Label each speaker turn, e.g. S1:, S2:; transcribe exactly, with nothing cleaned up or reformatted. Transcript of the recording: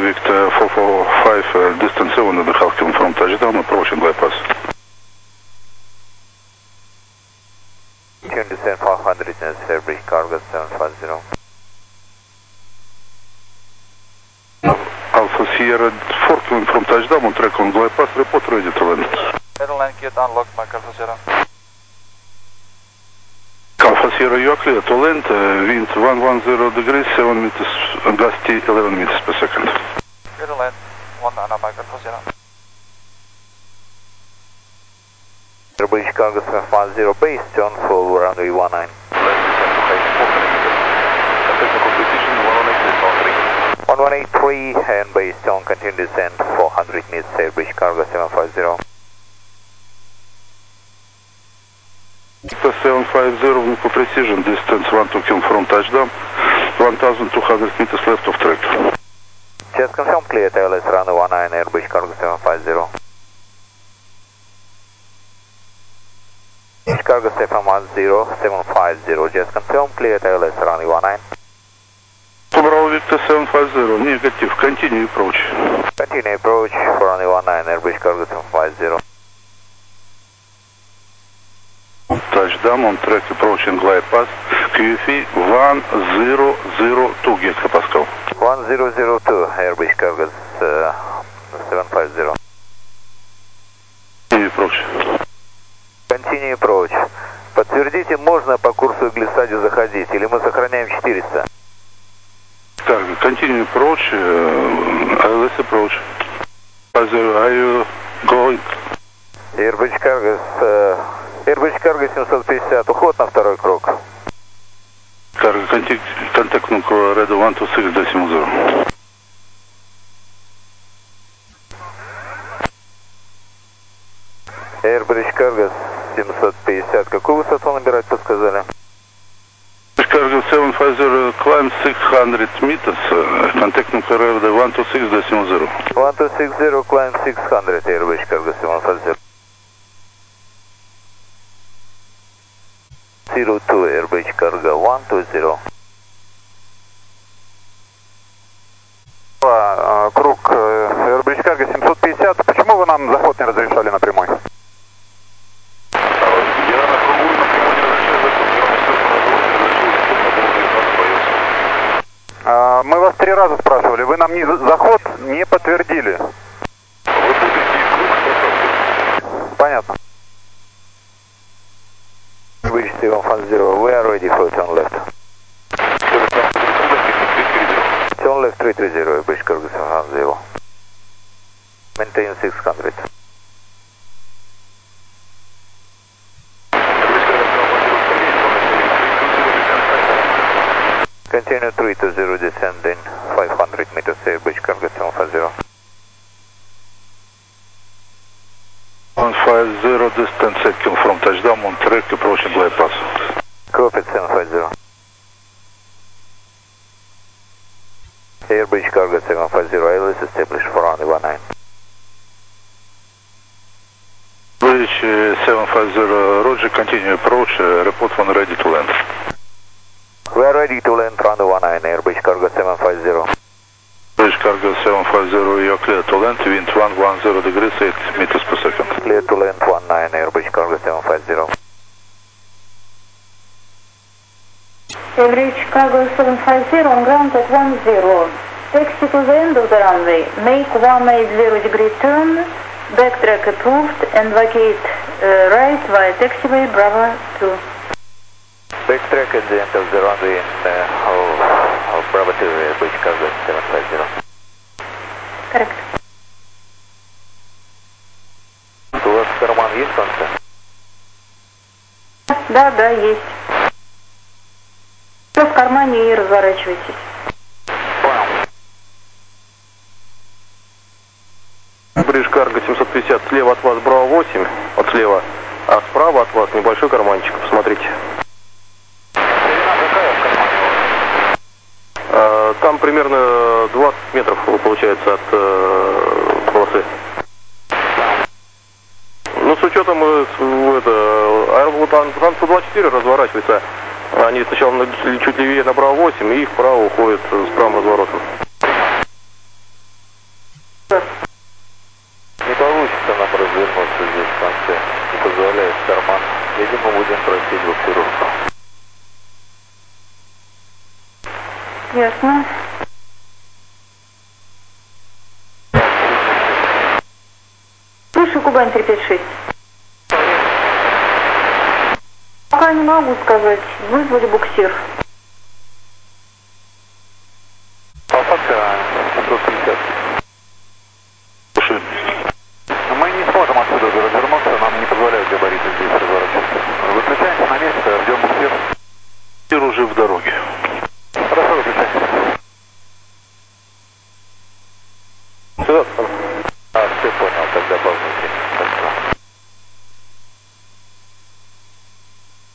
S1: Victor four four five, uh, distance seven and a half kilometers from touchdown, approaching bypass.
S2: Tune descent five hundred necessary, bridge cargo seven five zero.
S1: Alpha Sierra four kilometers from touchdown, on track on bypass, report ready to land.
S3: Airline kit unlocked, Mike Alpha Sierra.
S1: Alpha Sierra, you are clear to land, uh, wind one one zero degrees, seven meters, gusty eleven meters per second.
S3: Clear to land, one Anna, Mike Alpha Sierra.
S2: Bridge cargo seven five zero, base turn for runway one nine. one one eight three and base turn, continue descent four hundred meters, air bridge cargo seven five zero.
S1: Victor seven five zero, for precision, distance one two kilometers from touchdown, one thousand two hundred meters left of track.
S2: Just confirm clear T L S runway one nine, air bridge cargo seven five zero. Bridge cargo seven one zero, seven five zero, just confirm clear T L S runway one nine.
S1: Bravo Victor seven five zero, negative, continue approach.
S2: Continue approach for runway one nine, air bridge cargo seven five zero.
S1: Touchdown on track approaching glide path, Q F E one zero zero two hectopascal.
S2: one zero zero two, air bridge cargo uh, seven five zero.
S1: Continue approach.
S2: Continue approach. Подтвердите, можно по курсу глиссаде заходить, или мы сохраняем четыреста?
S1: Cargo, continue approach, uh, L S approach. five zero, are you going?
S2: Airbridge Cargo, uh, Airbridge Cargo семьсот пятьдесят, уход на второй круг.
S1: Cargo, contact, contact number Red one two six decimal zero.
S2: Airbridge Cargo семьсот пятьдесят, какую высоту набирать подсказали?
S1: Cargo seven five zero, climb six hundred meters, uh, contact number Red one two six decimal zero.
S2: one two six zero, climb six hundred, Airbridge Cargo seven five zero. zero two, Airbridge Cargo one two zero.
S4: Круг Airbridge Cargo семьсот пятьдесят. Почему вы нам заход не разрешали на прямой?
S1: Я на кругу на прямой не разрешаю заход.
S4: Мы вас три раза спрашивали, вы нам не заход не подтвердили.
S1: Вы путаете круг с посадкой.
S4: Понятно.
S2: Bridge seven five zero, we are ready for turn left. Turn left three three zero, Bridge Cargo seven five zero. Maintain six hundred. Continue three two zero, descending five hundred meters, air Bridge Cargo seven five zero.
S1: one five zero, distance eight kilometers from touchdown, on track approaching glide path.
S2: Copy seven five zero. Air Bridge Cargo seven five zero, L S established for runway one nine.
S1: Bridge uh, seven five zero, Roger, continue approach, uh, report when ready to land.
S2: We are ready to land runway one nine, Air Bridge Cargo seven five zero.
S1: Bridge Cargo seven five zero, you are clear to land, wind one one zero degrees, eight meters per second.
S2: Clear to land one nine, Air Bridge Cargo seven five zero.
S5: Average Chicago seven five zero on ground at one zero. Taxi to the end of the runway. Make one eight zero degree turn. Backtrack approved and vacate uh, right via taxiway Bravo two.
S2: Backtrack at the end of the runway in uh, oh, oh, Bravo two, Air Bridge Cargo seven five zero.
S5: Correct.
S2: У вас карман есть конца?
S5: Да, да, есть. Все в кармане и разворачивайтесь.
S6: Bridge Cargo семьсот пятьдесят, слева от вас Браво восемь, вот слева, а справа от вас небольшой карманчик, посмотрите. А, там примерно двадцать метров получается от э, полосы. Ну, с учетом э, это, аэрофлот Ан-сто двадцать четыре разворачивается, они сначала чуть левее на Браво восемь и вправо уходят с правым разворотом. просить буксировку.
S5: Ясно. Слушай, Кубань три пять шесть. Пока не могу сказать. Вызвали буксир.
S4: Посадка